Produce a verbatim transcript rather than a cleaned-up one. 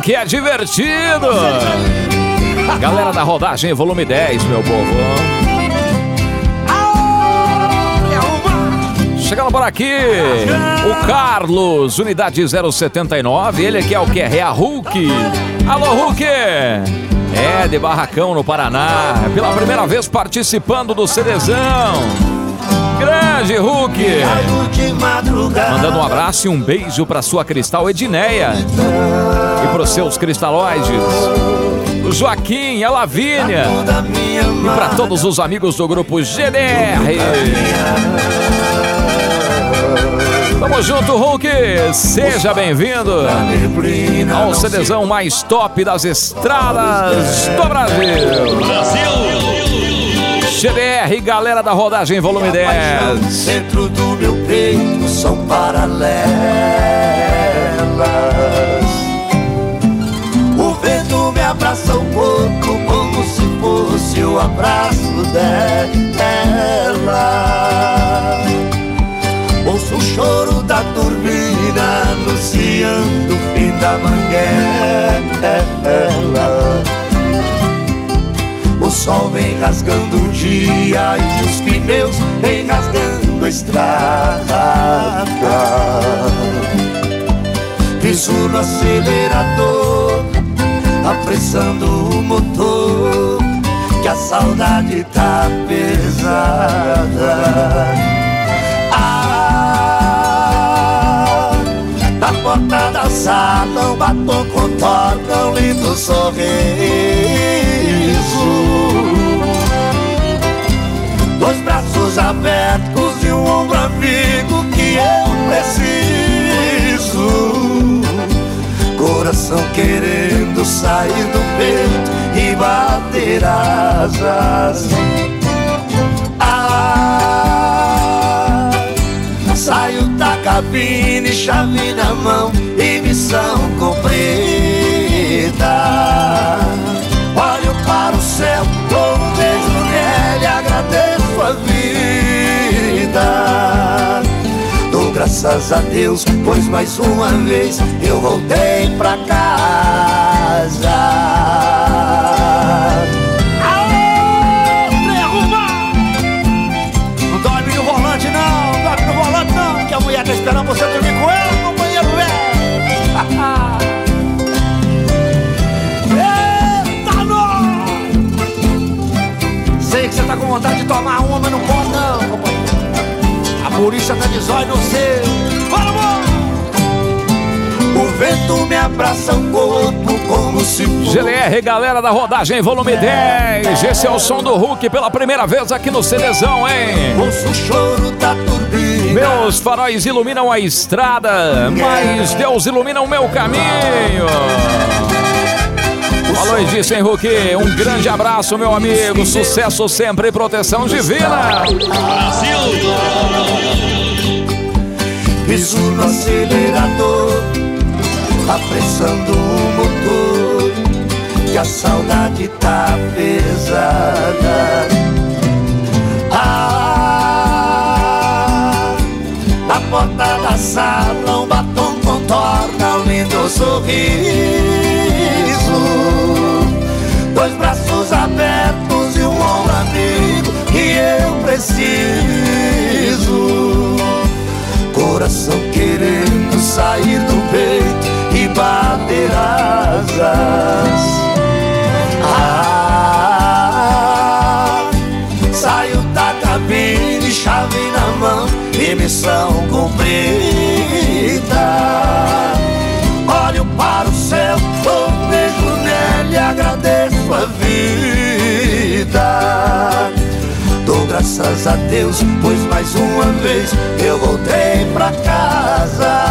que é divertido. Galera da rodagem, volume dez, meu povo. Chegando por aqui, o Carlos, unidade zero setenta e nove, ele que é o que? É a Hulk. Alô, Hulk! É, de Barracão, no Paraná, pela primeira vez participando do CDzão. Grande Hulk! Mandando um abraço e um beijo pra sua Cristal Edneia e pros seus cristalóides. O Joaquim, a Lavínia e pra todos os amigos do grupo G D R. Tamo junto, Hulk! Seja bem-vindo ao CDzão mais top das estradas do Brasil! Brasil! G D R, galera da rodagem, volume dez. Dentro do meu peito são paralelas. O vento me abraça o corpo como se fosse o abraço dela. Ouço o choro da turbina anunciando o fim da manguela. O sol vem rasgando o dia e os pneus vem rasgando a estrada. Piso no acelerador, apressando o motor, que a saudade tá pesada. Ah, na porta da sala um batom contorna um lindo sorriso. Dois braços abertos e um ombro amigo que eu preciso. Coração querendo sair do peito e bater asas. Ah, saio da cabine, chave na mão e missão cumprida. Olho para o céu, dou um beijo nele, agradeço a vida. Dou graças a Deus, pois mais uma vez eu voltei pra casa. Aô, derruba! Não dorme no volante não, não dorme no volante não, que a mulher tá esperando você dormir com ela, companheiro velho. Sei que você tá com vontade de tomar uma, mas não pode não, companheiro. A polícia tá de zóio no seu. Bora, bora! O vento me abraça o corpo como se fosse... G D R, galera da rodagem, volume dez. Esse é o som do Hulk pela primeira vez aqui no CDzão, hein? Ouço o choro da turbina. Meus faróis iluminam a estrada, mas Deus ilumina o meu caminho. Falou e disse, hein, Hulk? Um grande abraço, meu amigo. Sucesso sempre e proteção divina. Brasil! Piso no acelerador, apressando o motor, que a saudade tá pesada. Ah, na porta da sala um batom contorna um lindo sorriso. Dois braços abertos e um ombro amigo que eu preciso. Coração querendo sair do peito e bater asas. Ah, saio da cabine, chave na mão e missão cumprida. Olho para o céu, dou um beijo nele e agradeço a vida. Dou graças a Deus, pois mais uma vez eu voltei pra casa.